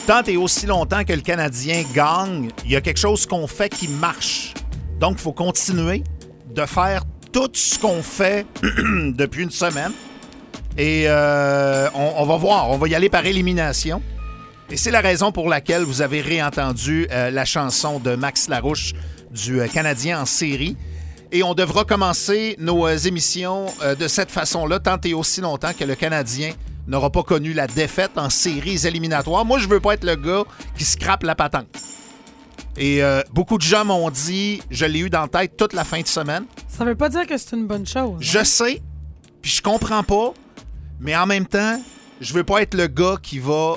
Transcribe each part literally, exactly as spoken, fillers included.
tant et aussi longtemps que le Canadien gagne, il y a quelque chose qu'on fait qui marche. Donc, il faut continuer de faire tout ce qu'on fait depuis une semaine. Et euh, on, on va voir, on va y aller par élimination. Et c'est la raison pour laquelle vous avez réentendu euh, la chanson de Max Larouche du euh, Canadien en série. Et on devra commencer nos euh, émissions euh, de cette façon-là, tant et aussi longtemps que le Canadien n'aura pas connu la défaite en séries éliminatoires. Moi, je veux pas être le gars qui scrape la patente. Et euh, beaucoup de gens m'ont dit, je l'ai eu dans la tête toute la fin de semaine. Ça veut pas dire que c'est une bonne chose. Je hein? sais, puis je comprends pas, mais en même temps, je veux pas être le gars qui va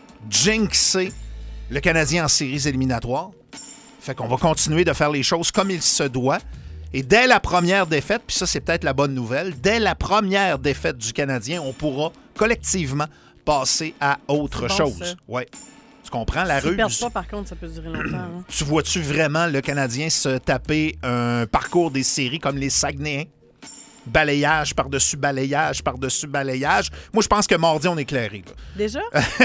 jinxer le Canadien en séries éliminatoires. Fait qu'on va continuer de faire les choses comme il se doit. Et dès la première défaite, puis ça, c'est peut-être la bonne nouvelle, dès la première défaite du Canadien, on pourra collectivement passer à autre C'est bon, chose. ça. Ouais. Tu comprends la S'ils ruse? perdent pas, par contre, ça peut durer longtemps. Hein. Tu vois-tu vraiment le Canadien se taper un parcours des séries comme les Saguenayens? Balayage par-dessus balayage par-dessus balayage. Moi, je pense que mardi, on est éclairé. Là. Déjà?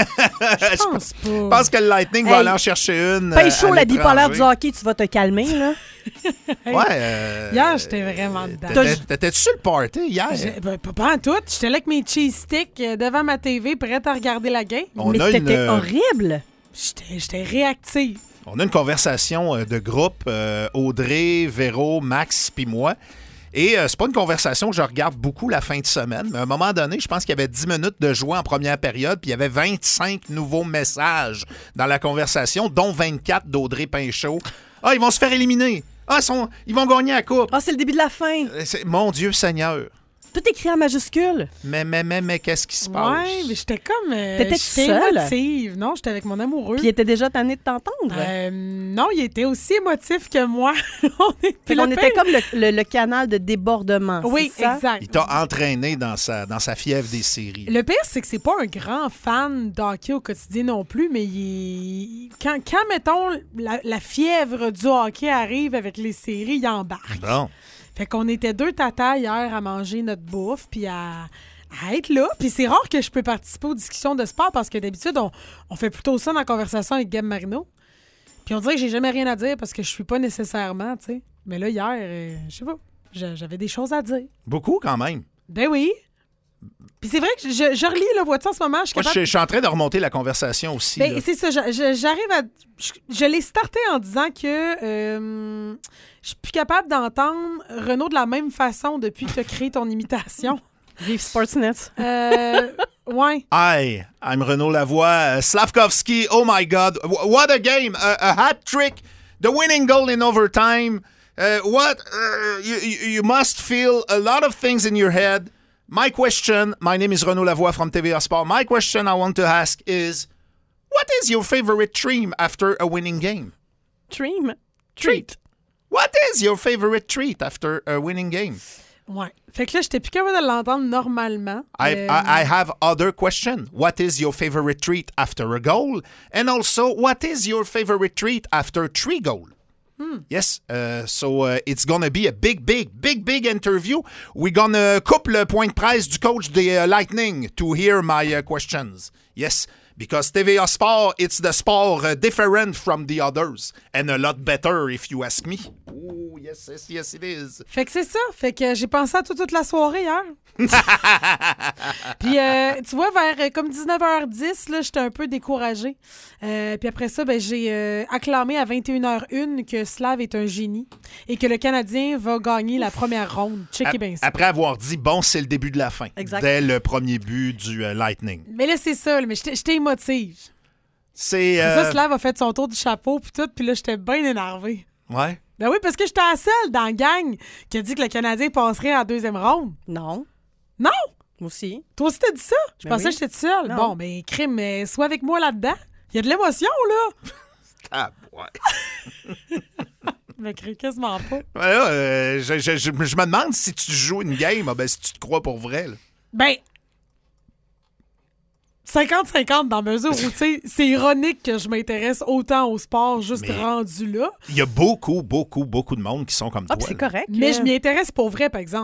Je pense pas. Je pense que le Lightning va Hey, aller en chercher une. Paye euh, chaud, à la bipolaire du l'étranger. hockey, tu vas te calmer, là. Hey, Ouais. euh, Hier, j'étais vraiment dedans. t'étais- T'étais-tu sur le party hier? J'ai- ben, pas, pas en tout. J'étais là avec mes cheese sticks euh, devant ma T V, prête à regarder la game. On Mais a une, t'étais euh, horrible. J'étais j'étais réactive. On a une conversation euh, de groupe, euh, Audrey, Véro, Max, puis moi. Et euh, c'est pas une conversation que je regarde beaucoup la fin de semaine, mais à un moment donné, je pense qu'il y avait dix minutes de jouer en première période, puis il y avait vingt-cinq nouveaux messages dans la conversation, dont vingt-quatre d'Audrey Pinchot. Ah, ils vont se faire éliminer. Ah, ils, sont, ils vont gagner la coupe. Ah, c'est le début de la fin. Euh, c'est- Mon Dieu Seigneur. Tout écrit en majuscule. Mais, mais, mais, mais, qu'est-ce qui se passe? Ouais, mais j'étais comme. euh, T'étais j'étais seule? émotive. Non, j'étais avec mon amoureux. Puis il était déjà tanné de t'entendre. Euh, non, il était aussi émotif que moi. on est, Fait qu'on était comme le, le- le canal de débordement. Oui, c'est ça? exact. Il t'a entraîné dans sa, dans sa fièvre des séries. Le pire, c'est que c'est pas un grand fan d'hockey au quotidien non plus, mais il est- quand, quand, mettons, la, la fièvre du hockey arrive avec les séries, il embarque. Bon. Fait qu'on était deux tatas hier à manger notre bouffe, puis à, à être là. Puis c'est rare que je peux participer aux discussions de sport parce que d'habitude, on, on fait plutôt ça dans la conversation avec Gab Marino. Puis on dirait que j'ai jamais rien à dire parce que je suis pas nécessairement, tu sais. Mais là, hier, euh, je sais pas, j'a- j'avais des choses à dire. Beaucoup quand même. Ben oui. Puis c'est vrai que je, je relis, là, vois-tu, en ce moment, je suis Moi, je, capable... je suis en train de remonter la conversation aussi. Ben, là. c'est ça, je- je- j'arrive à... Je, je l'ai starté en disant que euh, je suis plus capable d'entendre Renaud de la même façon depuis que tu as créé ton imitation. Vive Sportsnet. Euh, ouais. Hi, I'm Renaud Lavoie. Uh, Slavkovski, oh my God. W- what a game. A, a hat trick. The winning goal in overtime. Uh, what? Uh, you, you you must feel a lot of things in your head. My question, my name is Renaud Lavoie from T V A Sport. My question I want to ask is, what is your favorite dream after a winning game? Dream. Treat. What is your favorite treat after a winning game? Ouais. Fait que là, j'étais plus capable de l'entendre normalement. I, Euh, I, I have other question. What is your favorite treat after a goal? And also, what is your favorite treat after three goals? Yes, uh, so uh, it's gonna be a big, big, big, big interview. We're gonna coupe le point de presse du coach des uh, Lightning to hear my uh, questions. Yes, because T V A Sport, it's the sport uh, different from the others and a lot better if you ask me. Oh, yes, yes, yes, it is. Fait que c'est ça. Fait que j'ai pensé à tout toute la soirée hier. Puis, euh, tu vois, vers euh, comme dix-neuf heures dix, là, j'étais un peu découragée. Euh, puis après ça, ben, j'ai euh, acclamé à vingt et une heures une que Slav est un génie et que le Canadien va gagner la première ronde. Checkez bien ça. Après avoir dit, bon, c'est le début de la fin. Exact. Dès le premier but du uh, Lightning. Mais là, c'est ça. là, Mais j'étais j'étais émotive. C'est... Après euh, ça, Slav a fait son tour du chapeau puis tout. Puis là, j'étais bien énervée. Ouais. Ben oui, parce que j'étais la seule dans la gang qui a dit que le Canadien passerait en deuxième ronde. Non. Non! Moi aussi. Toi aussi, t'as dit ça? Je Ben pensais oui. que j'étais seule. Non. Bon, ben, crime, mais sois avec moi là-dedans. Il y a de l'émotion, là. Ah, ouais. Je me crée quasiment pas. Ouais, là, euh, je, je- je- je me demande si tu joues une game, ah ben, si tu te crois pour vrai. Là. Ben, cinquante cinquante dans mesure où, tu sais, c'est ironique que je m'intéresse autant au sport juste Mais- rendu là. Il y a beaucoup, beaucoup, beaucoup de monde qui sont comme Ah, puis toi. c'est là. correct. Mais là. je m'y intéresse pour vrai, par exemple.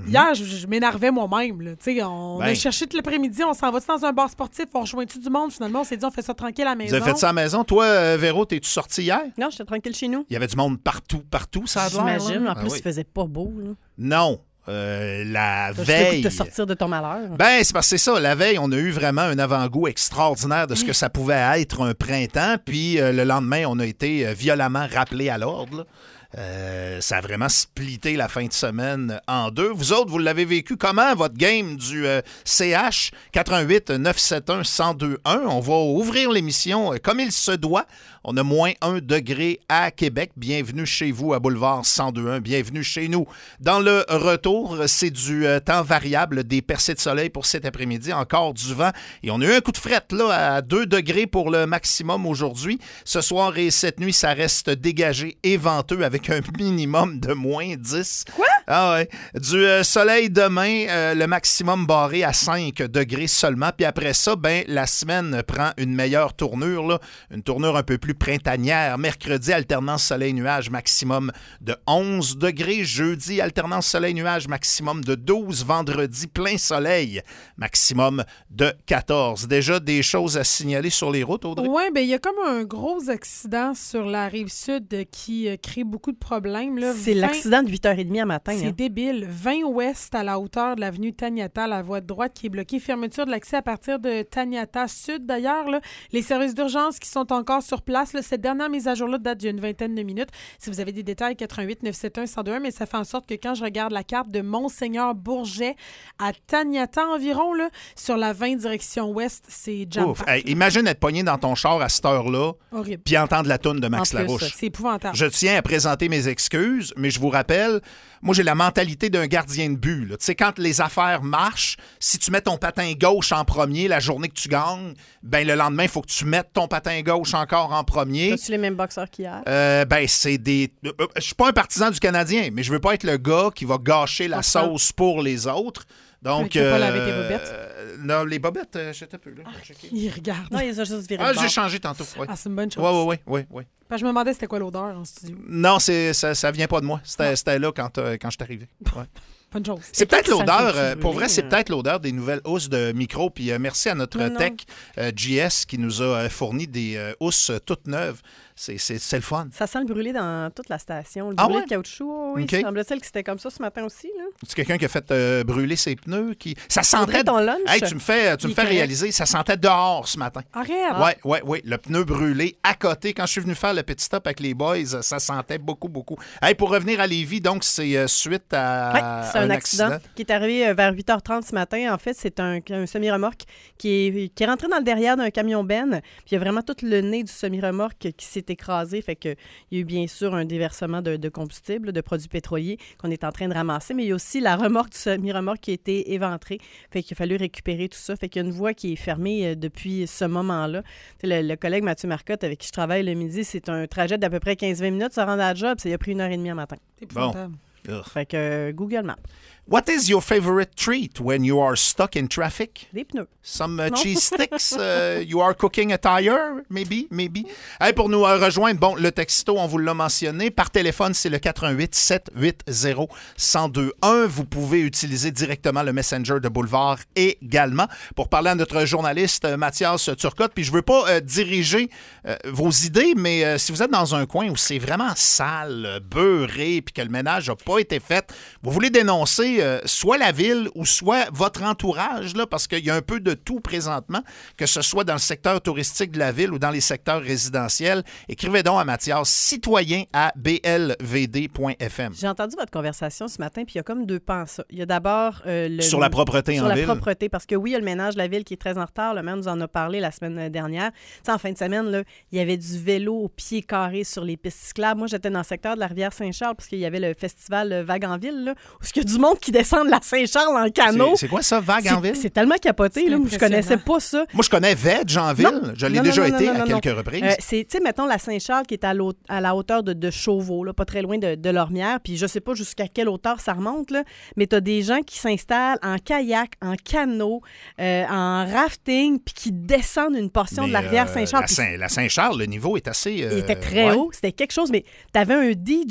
Hier, je, je m'énervais moi-même. Là. On Ben. a cherché tout l'après-midi, on s'en va dans un bar sportif, on rejoint-tu du monde? Finalement, on s'est dit, on fait ça tranquille à la maison. Vous avez fait ça à la maison. Toi, euh, Véro, t'es-tu sorti hier? Non, j'étais tranquille chez nous. Il y avait du monde partout, partout, ça a l'air. J'imagine. là. En plus, Ah oui. il faisait pas beau. Là. Non. Euh, la T'as juste le goût veille. de te sortir de ton malheur. Ben, c'est parce que c'est ça. La veille, on a eu vraiment un avant-goût extraordinaire de ce que ça pouvait être un printemps. Puis euh, le lendemain, on a été euh, violemment rappelé à l'ordre. là. Euh, ça a vraiment splitté la fin de semaine en deux. Vous autres, vous l'avez vécu comment, votre game du euh, C H quatre un huit neuf sept un un zéro deux un? On va ouvrir l'émission euh, comme il se doit. On a moins un degré à Québec. Bienvenue chez vous à Boulevard cent deux un. Bienvenue chez nous. Dans le retour, c'est du euh, temps variable, des percées de soleil pour cet après-midi. Encore du vent. Et on a eu un coup de frette là, à deux degrés pour le maximum aujourd'hui. Ce soir et cette nuit, ça reste dégagé et venteux avec un minimum de moins dix. Quoi? Ah ouais. Du euh, soleil demain, euh, le maximum barré à cinq degrés seulement. Puis après ça, ben la semaine prend une meilleure tournure, là. Une tournure un peu plus printanière. Mercredi, alternance soleil-nuage, maximum de onze degrés. Jeudi, alternance soleil-nuage, maximum de douze. Vendredi, plein soleil, maximum de quatorze. Déjà des choses à signaler sur les routes, Audrey? Oui, bien, il y a comme un gros accident sur la rive sud qui euh, crée beaucoup de problèmes. là. C'est vingt l'accident de huit heures trente à matin. C'est Hein. débile. vingt ouest à la hauteur de l'avenue Taniata, la voie de droite qui est bloquée. Fermeture de l'accès à partir de Taniata Sud, d'ailleurs. là. Les services d'urgence qui sont encore sur place. là, Cette dernière mise à jour-là date d'une vingtaine de minutes. Si vous avez des détails, quatre un huit neuf sept un un zéro deux un, mais ça fait en sorte que quand je regarde la carte de Monseigneur-Bourget à Taniata environ, là, sur la vingt direction ouest, c'est jam Ouf. Hey, imagine être pogné dans ton char à cette heure-là Horrible. puis entendre la toune de Max En plus, Larouche. C'est épouvantable. Je tiens à présenter mes excuses, mais je vous rappelle, moi, j'ai la mentalité d'un gardien de but. là. Tu sais, quand les affaires marchent, si tu mets ton patin gauche en premier la journée que tu gagnes, ben le lendemain, il faut que tu mettes ton patin gauche encore en premier. As-tu les mêmes boxeurs qu'hier? Euh, ben, c'est des... euh, Je suis pas un partisan du Canadien, mais je veux pas être le gars qui va gâcher la Pour ça. sauce pour les autres. Donc, Tu veux pas laver tes bobettes? euh, non, les bobettes, euh, je sais peu, là. Checker. Il regarde. Non, il a juste viré Ah, de bord. j'ai changé tantôt. Ouais. Ah, c'est une bonne chose. Ouais, ouais, ouais, ouais, ouais. Parce que je me demandais c'était quoi l'odeur en studio. Non, c'est, ça, ça vient pas de moi. C'était, c'était là quand, euh, quand je suis arrivé. Ouais. Bonne chose. C'est peut-être qu'est-ce que ça l'odeur, fait euh, brûler, pour vrai, c'est euh? peut-être l'odeur des nouvelles housses de micro. Puis euh, merci à notre Non, non. tech euh, G S qui nous a euh, fourni des euh, housses euh, toutes neuves. C'est, c'est, c'est le fun. Ça sent le brûlé dans toute la station. Le Ah brûlé ouais? de caoutchouc, oh oui. OK. Il semble-t-il que c'était comme ça ce matin aussi. Là. C'est quelqu'un qui a fait euh, brûler ses pneus. Qui... Ça Faudrait sentait. ton lunch. Hey, tu me fais, tu Il me est fais correct. réaliser, ça sentait dehors ce matin. Arrête! Ouais, ouais, ouais. Le pneu brûlé à côté. Quand je suis venu faire le petit stop avec les boys, ça sentait beaucoup, beaucoup. Hey, pour revenir à Lévis, donc, c'est euh, suite à Oui, c'est un, un accident, accident. qui est arrivé euh, vers huit heures trente ce matin. En fait, c'est un, un semi-remorque qui est, qui est rentré dans le derrière d'un camion Ben. Puis il y a vraiment tout le nez du semi-remorque qui s'est écrasé. Fait que il y a eu bien sûr un déversement de, de combustible, de produits pétroliers qu'on est en train de ramasser. Mais il y a aussi la remorque du semi-remorque qui a été éventrée. Fait qu'il a fallu récupérer tout ça. Fait qu'il y a une voie qui est fermée euh, depuis ce moment-là. Tu sais, Le, le collègue Mathieu Marcotte, avec qui je travaille le midi, c'est un trajet d'à peu près quinze vingt minutes. Ça rend à la job. Ça y a pris une heure et demie à matin. C'est épouvantable. Ugh. Fait que euh, Google Maps. What is your favorite treat when you are stuck in traffic? Des pneus. Some uh, Non. cheese sticks? Uh, you are cooking a tire? Maybe, maybe. Hey, pour nous euh, rejoindre, bon, le texto, on vous l'a mentionné. Par téléphone, c'est le quatre un huit sept huit zéro un zéro deux un. Vous pouvez utiliser directement le Messenger de Boulevard également pour parler à notre journaliste euh, Mathias Turcotte. Puis je veux pas euh, diriger euh, vos idées, mais euh, si vous êtes dans un coin où c'est vraiment sale, euh, beurré, puis que le ménage n'a pas été fait, vous voulez dénoncer euh, soit la ville ou soit votre entourage, là, parce qu'il y a un peu de tout présentement, que ce soit dans le secteur touristique de la ville ou dans les secteurs résidentiels. Écrivez donc à Mathias, citoyen à b l v d point f m. J'ai entendu votre conversation ce matin, puis il y a comme deux pans à ça. Il y a d'abord euh, le... Sur la propreté sur en la ville. propreté, parce que oui, il y a le ménage de la ville qui est très en retard. Le maire nous en a parlé la semaine dernière. Tu sais, en fin de semaine, là, il y avait du vélo au pied carré sur les pistes cyclables. Moi, j'étais dans le secteur de la rivière Saint-Charles, parce qu'il y avait le festival euh, Vague en ville, là, où il y a du monde qui descend de la Saint-Charles en canot. C'est, c'est quoi ça, Vague en C'est- ville? C'est tellement capoté, C'est là. Je impressionnant. connaissais pas ça. Moi, je connais Veg en ville. Non. Je l'ai Non, déjà non, non, été non, à non, quelques non. reprises. Euh, c'est, tu sais, mettons la Saint-Charles qui est à, l'au- à la hauteur de, de Chauveau, là, pas très loin de, de Lormière. Puis je sais pas jusqu'à quelle hauteur ça remonte, là, mais tu as des gens qui s'installent en kayak, en canot, euh, en rafting, puis qui descendent une portion de la Mais, rivière euh, Saint-Charles. La, Puis Saint- la Saint-Charles, le niveau est assez... euh, il était très ouais. haut, c'était quelque chose, mais tu avais un D J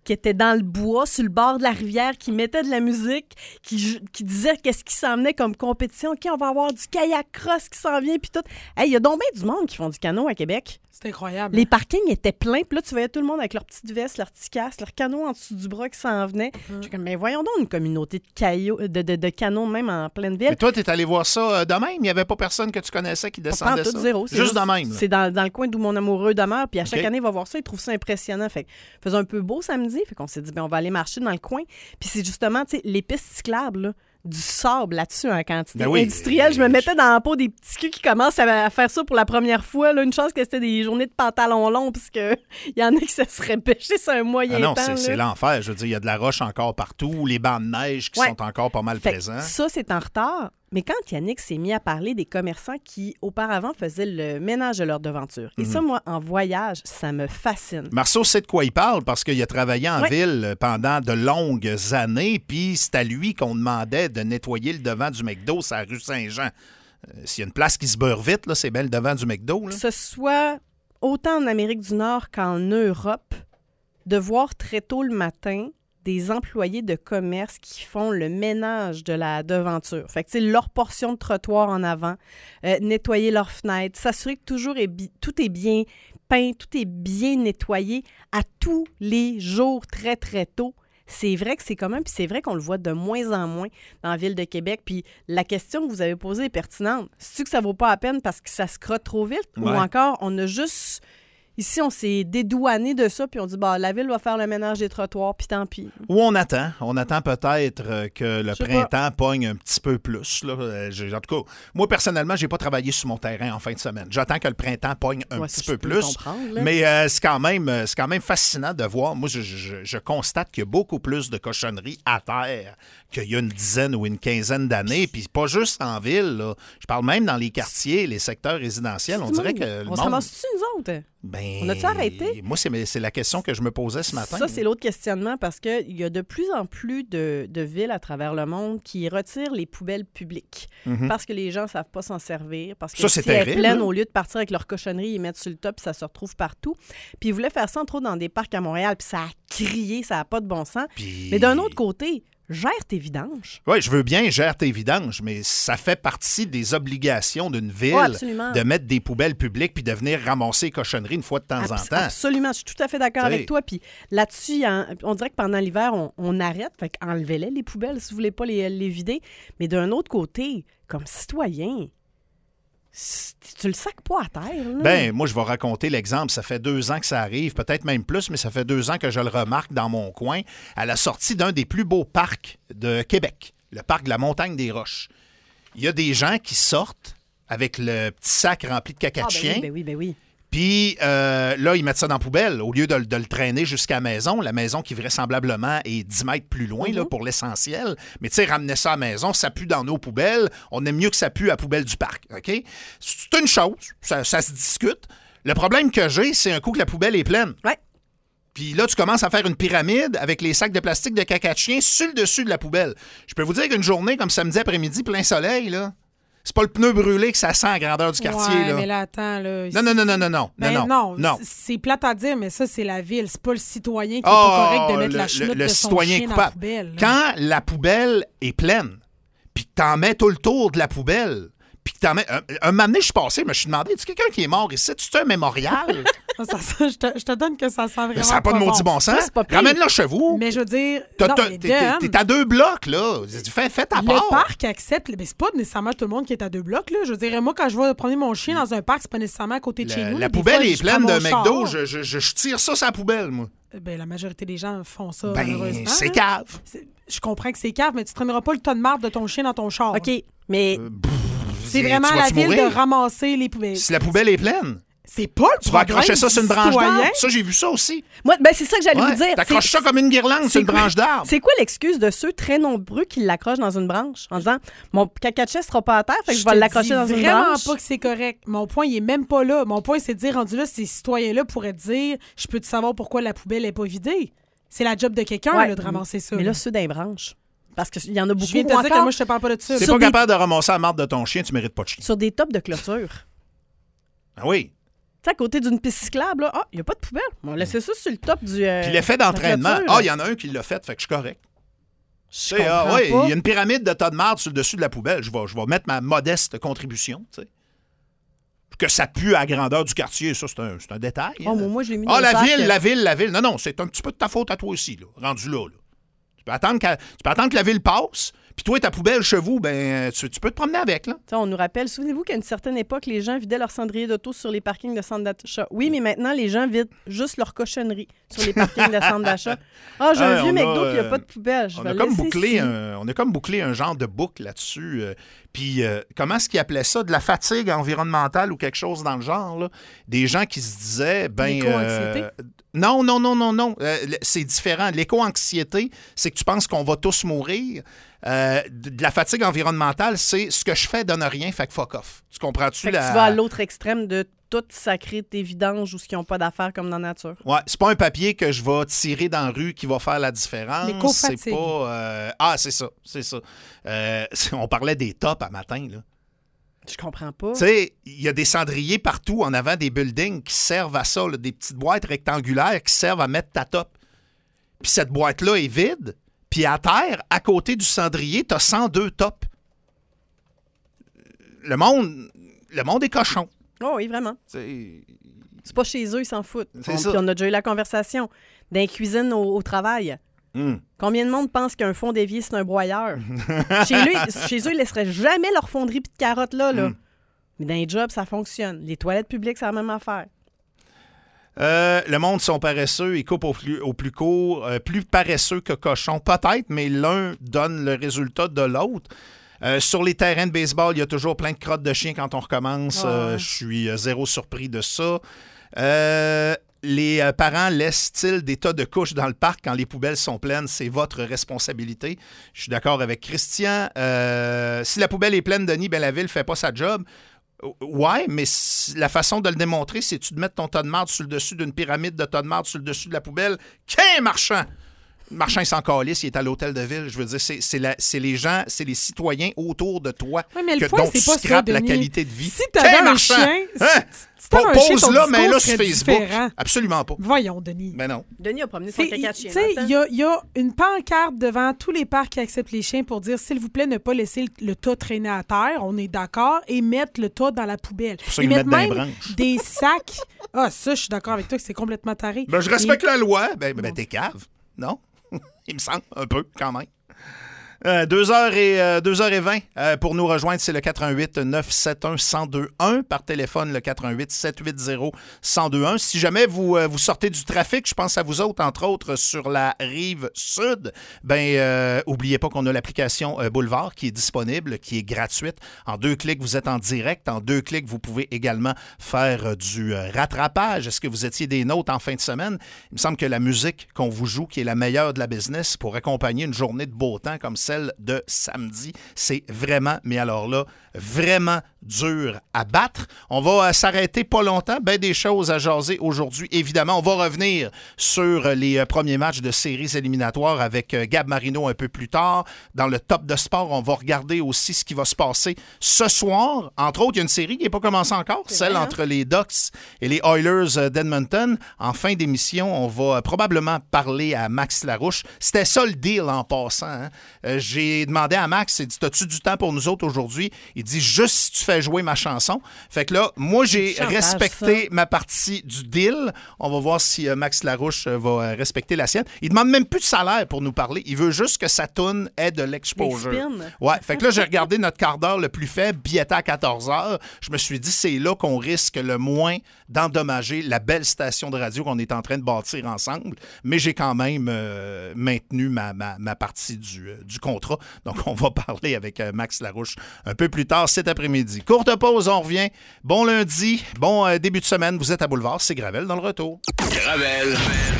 qui étaient dans le bois, sur le bord de la rivière, qui mettaient de la musique, qui, qui disaient qu'est-ce qui s'en venait comme compétition. OK, on va avoir du kayak cross qui s'en vient, puis tout. Hey, il y a donc bien du monde qui font du canot à Québec. C'est incroyable. Les parkings étaient pleins, puis là, tu voyais tout le monde avec leur petite veste, leur petit casque, leur canot en dessous du bras qui s'en venait. Hum. J'étais comme, mais voyons donc une communauté de, caillots, de, de, de canons même en pleine ville. Mais toi, t'es allé voir ça euh, de même? Il n'y avait pas personne que tu connaissais qui descendait Pas ça? zéro. Juste, juste de même. Là. C'est dans, dans le coin d'où mon amoureux demeure, puis à chaque OK. année, il va voir ça, il trouve ça impressionnant. Fait que faisait un peu beau samedi, fait qu'on s'est dit, ben on va aller marcher dans le coin. Puis c'est justement, tu sais, les pistes cyclables, là, du sable là-dessus en quantité Ben oui. industrielle. Je me mettais dans la peau des petits culs qui commencent à, à faire ça pour la première fois. Là. Une chance que c'était des journées de pantalon long, parce qu'il y en a qui se seraient pêchés sur un moyen Ah non, temps. c'est, là. c'est l'enfer. Je veux dire, il y a de la roche encore partout, les bancs de neige qui Ouais. sont encore pas mal Fait que présents. ça, c'est en retard. Mais quand Yannick s'est mis à parler des commerçants qui, auparavant, faisaient le ménage de leur devanture. Et Mhm. ça, moi, en voyage, ça me fascine. Marceau sait de quoi il parle parce qu'il a travaillé en Ouais. ville pendant de longues années, puis c'est à lui qu'on demandait de nettoyer le devant du McDo, c'est à rue Saint-Jean. Euh, s'il y a une place qui se beurre vite, là, c'est bien le devant du McDo. Là. Que ce soit autant en Amérique du Nord qu'en Europe, de voir très tôt le matin des employés de commerce qui font le ménage de la devanture. Fait que, tu sais, leur portion de trottoir en avant, euh, nettoyer leurs fenêtres, s'assurer que toujours est bi- tout est bien peint, tout est bien nettoyé à tous les jours, très, très tôt. C'est vrai que c'est commun, puis c'est vrai qu'on le voit de moins en moins dans la ville de Québec. Puis la question que vous avez posée est pertinente. C'est-tu que ça vaut pas la peine parce que ça se crotte trop vite? Ouais. Ou encore, on a juste... Ici, on s'est dédouané de ça, puis on dit, bah, la ville va faire le ménage des trottoirs, puis tant pis. Ou on attend. On attend peut-être euh, que le Je sais printemps pogne un petit peu plus. Là. Euh, j'ai- En tout cas, moi, personnellement, j'ai pas travaillé sur mon terrain en fin de semaine. J'attends que le printemps pogne un Ouais, petit ça, peu je peux plus. comprendre, là. Mais euh, c'est quand même euh, c'est quand même fascinant de voir. Moi, je, je- je constate qu'il y a beaucoup plus de cochonneries à terre qu'il y a une dizaine ou une quinzaine d'années. Puis pas juste en ville. Là. Je parle même dans les quartiers, les secteurs résidentiels. On dirait que le On monde... se ramasse-tu, nous autres? Ben, On a-tu arrêté? Moi, c'est, c'est la question que je me posais ce matin. Ça, c'est l'autre questionnement parce qu'il y a de plus en plus de, de villes à travers le monde qui retirent les poubelles publiques Mhm. parce que les gens ne savent pas s'en servir, parce que Ça, c'est si elles terrible, pleines, là. au lieu de partir avec leur cochonnerie, ils mettent sur le top, puis ça se retrouve partout. Puis ils voulaient faire ça, entre autres, dans des parcs à Montréal, puis ça a crié, ça n'a pas de bon sens. Puis- Mais d'un autre côté, gère tes vidanges. Oui, je veux bien gère tes vidanges, mais ça fait partie des obligations d'une ville Ouais, absolument. de mettre des poubelles publiques puis de venir ramasser les cochonneries une fois de temps en Abs- temps. Absolument, je suis tout à fait d'accord T'sais. avec toi. Puis là-dessus, il y a un- on dirait que pendant l'hiver, on, on arrête, fait enlevez-les les poubelles si vous voulez pas les, les vider. Mais d'un autre côté, comme citoyen, c- tu le sacs pas à terre. Là. Ben, moi, je vais raconter l'exemple. Ça fait deux ans que ça arrive, peut-être même plus, mais ça fait deux ans que je le remarque dans mon coin, à la sortie d'un des plus beaux parcs de Québec, le parc de la Montagne des Roches. Il y a des gens qui sortent avec le petit sac rempli de caca Ah, de ben chien. oui, ben oui, ben oui. Puis euh, là, ils mettent ça dans la poubelle au lieu de, le- de le traîner jusqu'à la maison. La maison qui vraisemblablement est dix mètres plus loin là, Mhm. pour l'essentiel. Mais tu sais, ramener ça à la maison, ça pue dans nos poubelles. On aime mieux que ça pue à la poubelle du parc. OK? C'est une chose, ça, ça se discute. Le problème que j'ai, c'est un coup que la poubelle est pleine. Ouais. Puis là, tu commences à faire une pyramide avec les sacs de plastique de caca de chien sur le dessus de la poubelle. Je peux vous dire qu'une journée comme samedi après-midi, plein soleil, là, c'est pas le pneu brûlé que ça sent à grandeur du quartier. Ouais, là. mais là, attends, là. Non, non, non, non, non, non. Ben non, non, non. c- c'est plate à dire, mais ça, c'est la ville. C'est pas le citoyen qui est Oh, pas correct de mettre le- la le- chenoute le de son citoyen chien dans coupable. la poubelle. là. Quand la poubelle est pleine, puis que t'en mets tout le tour de la poubelle, puis que t'en mets... Un, un moment donné, je suis passé, je me suis demandé, est-ce quelqu'un qui est mort ici? C'est un mémorial? Ça, ça- ça, je, te, je te donne que ça sent vraiment Mais ça n'a pas de maudit bon Ça, sens. c'est pas pire. Ramène-le chez vous. Mais je veux dire, T'as- non, t'as- mais T'es Dom, t'es- t'es à deux blocs, là. Fais, fais ta part. le parc accepte, mais c'est pas nécessairement tout le monde qui est à deux blocs. Là. Je veux dire, moi, quand je vais promener mon chien dans un parc, c'est pas nécessairement à côté de La, chez nous. la là. Des poubelle fois, est je pleine prends de mon McDo. char. Je, je, je, je tire ça sur la poubelle, moi. Ben, la majorité des gens font ça, Ben, malheureusement. c'est là. cave. C'est- Je comprends que c'est cave, mais tu traîneras pas le tas de marde de ton chien dans ton char. OK, mais Euh, C'est Tu vraiment à la vas-tu ville mourir? de ramasser les poubelles. Si la poubelle est pleine, C'est pas le tu vas problème accrocher ça sur une du branche citoyen. d'arbre. Ça, j'ai vu ça aussi. moi, ben, c'est ça que j'allais Ouais, vous dire. T'accroches C'est- ça comme une guirlande sur une quoi- branche d'arbre. C'est quoi l'excuse de ceux très nombreux qui l'accrochent dans une branche en disant mon caca de chien sera pas à terre, fait que je, vais te l'accrocher dis dans une vraiment branche? pas que c'est correct. Mon point, il est même pas là. Mon point, c'est de dire, rendu là, ces citoyens-là pourraient dire, je peux te savoir pourquoi la poubelle est pas vidée. C'est la job de quelqu'un Ouais. là, de ramasser ça. Mais là. là, ceux d'un branche. Parce qu'il y en a beaucoup. je viens de te ou dire que encore moi, je te parle pas de ça. Si t'es sur pas des- capable de ramasser la marde de ton chien, tu mérites pas de chien. sur des tops de clôture. Ah oui. sais, à côté d'une piste cyclable, ah, il n'y a pas de poubelle. On va laisser ça sur le top du. Euh, Puis l'effet d'entraînement, de ah, il y en a un qui l'a fait, fait que je suis correct. Je ah, comprends ouais, pas. il y a une pyramide de tas de marde sur le dessus de la poubelle. Je vais, je vais mettre ma modeste contribution, tu sais. Que ça pue à la grandeur du quartier, ça, c'est un, c'est un détail. Oh, hein. moi, moi, je l'ai mis Ah, dans la le sac. ville, la ville, la ville. Non, non, c'est un petit peu de ta faute à toi aussi, là, rendu là. là. Tu, peux attendre que, tu peux attendre que la ville passe, puis toi, ta poubelle chez vous, ben, tu, tu peux te promener avec, là. T'sais, on nous rappelle, souvenez-vous qu'à une certaine époque, les gens vidaient leur cendrier d'auto sur les parkings de centres d'achat. Oui, mais maintenant, les gens vident juste leur cochonnerie sur les parkings de centres d'achat. Ah, j'ai Ah, un vieux on a, McDo, puis il n'y a euh, pas de poubelle. Je On vais a, comme laisser bouclé ici. un, on a comme bouclé un genre de boucle là-dessus. euh, Puis, euh, comment est-ce qu'ils appelaient ça? De la fatigue environnementale ou quelque chose dans le genre, là? Des gens qui se disaient, ben... L'éco-anxiété? euh, non, non, non, non, non. Euh, c'est différent. L'éco-anxiété, c'est que tu penses qu'on va tous mourir. Euh, de la fatigue environnementale, c'est ce que je fais donne rien, fait que fuck off. Tu comprends-tu? Fait que la... tu vas à l'autre extrême de tout sacrer tes vidanges ou ce qui n'ont pas d'affaires comme dans la nature. Ouais, c'est pas un papier que je vais tirer dans la rue qui va faire la différence. L'éco-fatigue. C'est pas... euh, Ah, c'est ça, c'est ça. Euh, on parlait des tops à matin, là. Je comprends pas. Tu sais, il y a des cendriers partout en avant des buildings qui servent à ça, là, des petites boîtes rectangulaires qui servent à mettre ta top. Puis cette boîte-là est vide, puis à terre, à côté du cendrier, t'as cent deux tops. Le monde, le monde est cochon. Oh oui, vraiment. C'est... C'est pas chez eux, ils s'en foutent. C'est On, ça. puis on a déjà eu la conversation. Dans les cuisines au, au travail. Mm. Combien de monde pense qu'un fond d'évier, c'est un broyeur? chez, lui, chez eux, ils ne laisseraient jamais leur fonderie pis de carottes là. là. Mm. Mais dans les jobs, ça fonctionne. Les toilettes publiques, c'est la même affaire. Euh, le monde sont paresseux, ils coupent au plus, au plus court, euh, plus paresseux que cochon. Peut-être, mais l'un donne le résultat de l'autre. Euh, sur les terrains de baseball, il y a toujours plein de crottes de chiens quand on recommence. Ah ouais. Euh, je suis euh, zéro surpris de ça. Euh, les euh, parents laissent-ils des tas de couches dans le parc quand les poubelles sont pleines? C'est votre responsabilité. Je suis d'accord avec Christian. Euh, si la poubelle est pleine, Denis, ben la ville ne fait pas sa job. Ouais, mais la façon de le démontrer, c'est-tu de mettre ton tas de marde sur le dessus d'une pyramide de tas de marde sur le dessus de la poubelle? Qu'un marchand! Le marchand, il s'en calisse, il est à l'hôtel de ville. Je veux dire, c'est, c'est, la, c'est les gens, c'est les citoyens autour de toi Oui, mais le que, point, dont c'est tu pas ça, scrapes la Denis. qualité de vie. Si t'avais Qu'un un marchand! chien, Hein? si t'avais un chien, ton Pose-la, mais là discours sur serait Facebook. différent. Absolument pas. Voyons, Denis. Mais non. Denis a promené son C'est- caca de Tu chien. sais, dans il le y a, il y a une pancarte devant tous les parcs qui acceptent les chiens pour dire, s'il vous plaît, ne pas laisser le, le tas traîner à terre, on est d'accord, et mettre le tas dans la poubelle. pour ça Ils qu'ils mettent mettent dans les même branches. des sacs. Ah, ça, je suis d'accord avec toi que c'est complètement taré. Ben, je respecte Et- la loi. Ben, ben, ben t'es cave. Non? Il me semble, un peu, quand même. Euh, deux heures et, euh, deux heures vingt. Euh, pour nous rejoindre, c'est le quatre un huit neuf sept un un zéro deux un. Par téléphone, le quatre un huit sept huit zéro un zéro deux un. Si jamais vous, euh, vous sortez du trafic, je pense à vous autres, entre autres, sur la rive sud, ben, euh, oubliez pas qu'on a l'application euh, Boulevard qui est disponible, qui est gratuite. En deux clics, vous êtes en direct. En deux clics, vous pouvez également faire euh, du euh, rattrapage. Est-ce que vous étiez des nôtres en fin de semaine? Il me semble que la musique qu'on vous joue, qui est la meilleure de la business pour accompagner une journée de beau temps comme celle de samedi, c'est vraiment, mais alors là, vraiment dur à battre. On va euh, s'arrêter pas longtemps. Ben des choses à jaser aujourd'hui. Évidemment, on va revenir sur les euh, premiers matchs de séries éliminatoires avec euh, Gab Marino un peu plus tard. Dans le top de sport, on va regarder aussi ce qui va se passer ce soir. Entre autres, il y a une série qui n'est pas commencée encore, C'est celle vrai, hein? entre les Ducks et les Oilers euh, d'Edmonton. En fin d'émission, on va euh, probablement parler à Max Larouche. C'était ça le deal en passant. Hein? Euh, j'ai demandé à Max, il dit, t'as-tu du temps pour nous autres aujourd'hui? Il dit, juste si tu fais jouer ma chanson. Fait que là, moi, j'ai Chantage, respecté ma partie du deal. On va voir si euh, Max Larouche euh, va euh, respecter la sienne. Il demande même plus de salaire pour nous parler. Il veut juste que sa toune ait de l'exposure. Des spins. Ouais, fait que là, j'ai regardé notre quart d'heure le plus faible, billetté à quatorze heures. Je me suis dit, c'est là qu'on risque le moins d'endommager la belle station de radio qu'on est en train de bâtir ensemble. Mais j'ai quand même euh, maintenu ma, ma, ma partie du, euh, du contrat. Donc, on va parler avec euh, Max Larouche un peu plus tard cet après-midi. Courte pause, on revient. Bon lundi, bon euh, début de semaine. Vous êtes à Boulevard, c'est Gravel dans le retour. Gravel.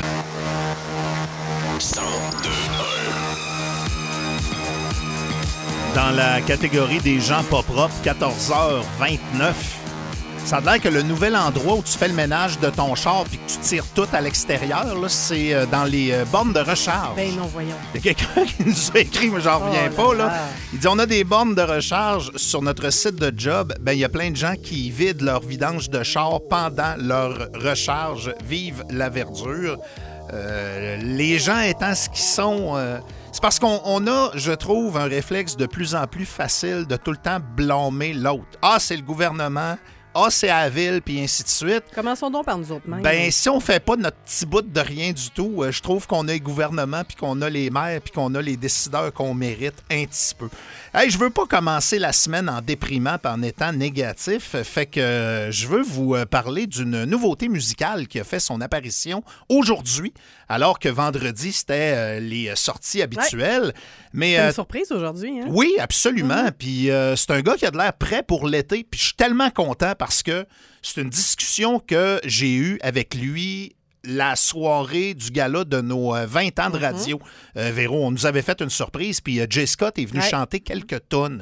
cent deux Dans la catégorie des gens pas propres, quatorze heures vingt-neuf. Ça a l'air que le nouvel endroit où tu fais le ménage de ton char puis que tu tires tout à l'extérieur, là, c'est euh, dans les euh, bornes de recharge. Ben non, voyons. Il y a quelqu'un qui nous a écrit, mais j'en reviens Oh pas. là Là. là. Il dit, on a des bornes de recharge sur notre site de job. Ben, il y a plein de gens qui vident leur vidange de char pendant leur recharge. Vive la verdure. Euh, les gens étant ce qu'ils sont... Euh, c'est parce qu'on on a, je trouve, un réflexe de plus en plus facile de tout le temps blâmer l'autre. Ah, c'est le gouvernement. Ah, c'est à la ville, puis ainsi de suite. Commençons donc par nous autres mêmes. Ben, si on fait pas notre petit bout de rien du tout, euh, je trouve qu'on a le gouvernement, puis qu'on a les maires, puis qu'on a les décideurs qu'on mérite un petit peu. Hey, je veux pas commencer la semaine en déprimant puis en étant négatif, fait que euh, je veux vous euh, parler d'une nouveauté musicale qui a fait son apparition aujourd'hui, alors que vendredi, c'était euh, les sorties habituelles. Mais, C'est une euh, surprise aujourd'hui, hein? oui, absolument. Mm-hmm. Puis euh, c'est un gars qui a de l'air prêt pour l'été. Puis je suis tellement content parce que c'est une discussion que j'ai eue avec lui la soirée du gala de nos euh, vingt ans de radio. Mm-hmm. Euh, Véro, on nous avait fait une surprise. Puis euh, Jay Scott est venu ouais. chanter quelques tonnes.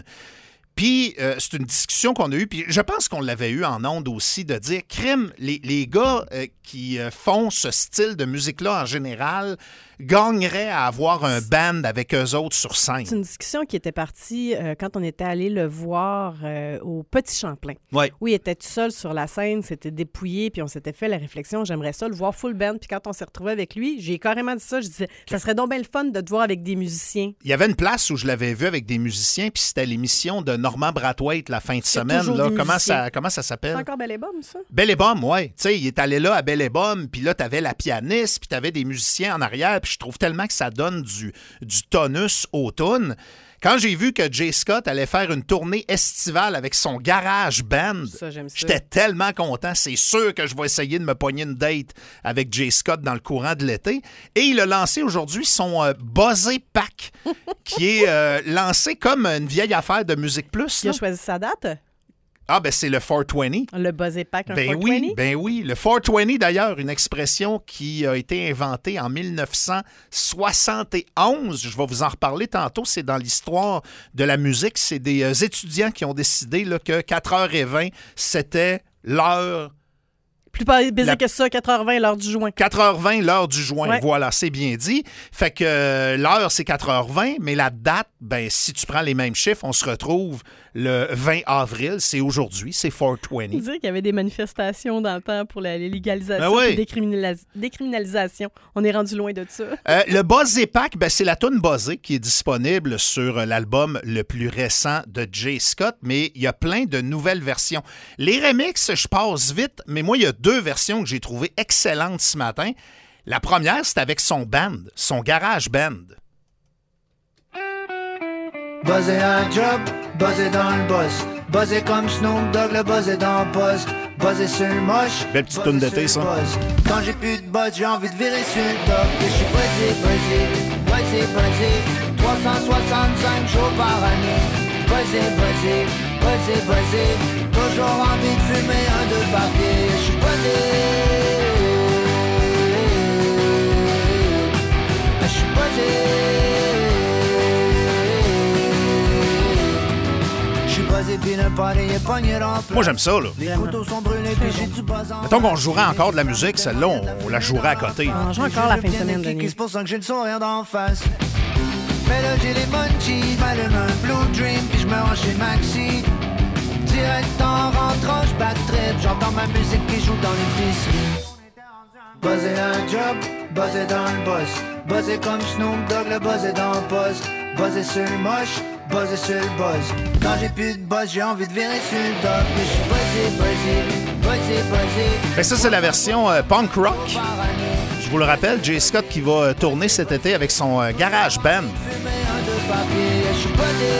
Puis, euh, c'est une discussion qu'on a eue, puis je pense qu'on l'avait eu en ondes aussi, de dire, crime, les, les gars euh, qui euh, font ce style de musique-là en général gagneraient à avoir un band avec eux autres sur scène. C'est une discussion qui était partie euh, quand on était allé le voir euh, au Petit Champlain. Ouais. Oui, il était tout seul sur la scène, c'était dépouillé, puis on s'était fait la réflexion, j'aimerais ça le voir full band. Puis quand on s'est retrouvé avec lui, j'ai carrément dit ça, je disais, ça serait donc bien le fun de te voir avec des musiciens. Il y avait une place où je l'avais vu avec des musiciens, puis c'était l'émission de Normand Brathwaite la fin de C'est semaine. toujours Là. des Comment, musiciens. ça, comment ça s'appelle? C'est encore Belle et Bomme, ça? Belle et Bomme, oui. Tu sais, il est allé là à Belle et Bomme, puis là, t'avais la pianiste, puis t'avais des musiciens en arrière, puis je trouve tellement que ça donne du, du tonus au tune. Quand j'ai vu que Jay Scott allait faire une tournée estivale avec son garage band, Ça, j'aime ça. j'étais tellement content. C'est sûr que je vais essayer de me pogner une date avec Jay Scott dans le courant de l'été. Et il a lancé aujourd'hui son euh, Buzzé Pack, qui est euh, lancé comme une vieille affaire de Musique Plus. Qui a là. choisi sa date? Ah, ben c'est le quatre cent vingt. Le Buzzé Pack, un Ben quatre cent oui, vingt? ben oui. Le quatre cent vingt, d'ailleurs, une expression qui a été inventée en mille neuf cent soixante et onze. Je vais vous en reparler tantôt. C'est dans l'histoire de la musique. C'est des euh, étudiants qui ont décidé là, que quatre heures vingt, c'était l'heure... Plus pas baiser La- que ça, quatre heures vingt, l'heure du juin. quatre heures vingt, l'heure du juin. Ouais. Voilà, c'est bien dit. Fait que euh, l'heure, c'est quatre heures vingt, mais la date, ben si tu prends les mêmes chiffres, on se retrouve le vingt avril. C'est aujourd'hui, c'est quatre cent vingt. Dire qu'il y avait des manifestations dans le temps pour la légalisation Ben oui. et décriminalis- décriminalisation. On est rendu loin de ça. Euh, le Buzzé Pack, ben, c'est la toune Buzzé qui est disponible sur euh, l'album le plus récent de Jay Scott, mais il y a plein de nouvelles versions. Les remixes, je passe vite, mais moi, il y a deux versions que j'ai trouvées excellentes ce matin. La première, c'est avec son band, son garage band. Buzzé un job, buzzé dans le boss. Buzzé comme Snoop Dogg, le buzzé dans le poste. Buzzé sur le moche. Belle petite buzzé toune d'été, sur ça. le buzz. Quand j'ai plus de buzz, j'ai envie de virer sur le top. Et je suis buzzé, buzzé, buzzé, buzzé. trois cent soixante-cinq jours par année. Buzzé, buzzé, buzzé, buzzé. Toujours envie de fumer un deux par pied. Je suis buzzé. Je suis buzzé. Moi, j'aime ça, là. Les photos sont brûlées, puis j'ai du buzz en Mettons qu'on jouerait encore de la musique, celle-là, on, on la jouerait à côté. On joue encore la fin de semaine, Denis. Denis. C'est pour ça que j'ai le sourire d'en face. Mais là, j'ai les munchies, m'allume un Blue Dream, puis je me range chez Maxi. Direct en rentrant, je backtrip, j'entends ma musique qui joue dans l'épicerie. Buzzé un job, buzzé dans le boss. Buzzé comme Snoop Dogg, le buzz est dans le poste. Buzzé sur le moche, buzzé sur le buzz. Quand j'ai plus de buzz, j'ai envie de virer sur le top. Mais je suis buzzé, buzzé, buzzé, buzzé. Fait que ça, c'est la version euh, punk rock. Par année, Je vous le rappelle, Jay Scott qui va euh, tourner cet été avec son euh, garage band. fumer un de papier, je suis buzzé.